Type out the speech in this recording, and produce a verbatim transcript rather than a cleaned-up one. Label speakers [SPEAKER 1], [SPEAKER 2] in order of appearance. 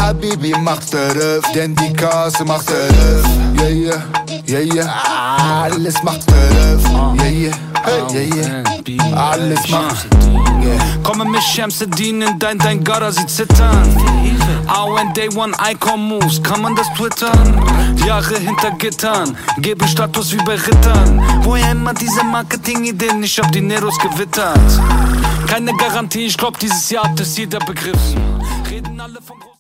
[SPEAKER 1] Habibi macht Verruf, denn die Kasse macht Verruf. Yeah, yeah, yeah, yeah, alles macht Verruf. Yeah, yeah, hey, yeah, yeah, alles macht. Yeah.
[SPEAKER 2] Komme mit Shamsuddin in dein, dein Gara, sie zittern. Auch wenn Day One Icon Moves, kann man das twittern? Jahre hinter Gittern, gebe Status wie bei Rittern. Woher immer diese Marketing-Ideen, ich hab die Neros gewittert. Keine Garantie, ich glaub dieses Jahr hat es jeder begriffen. Reden alle von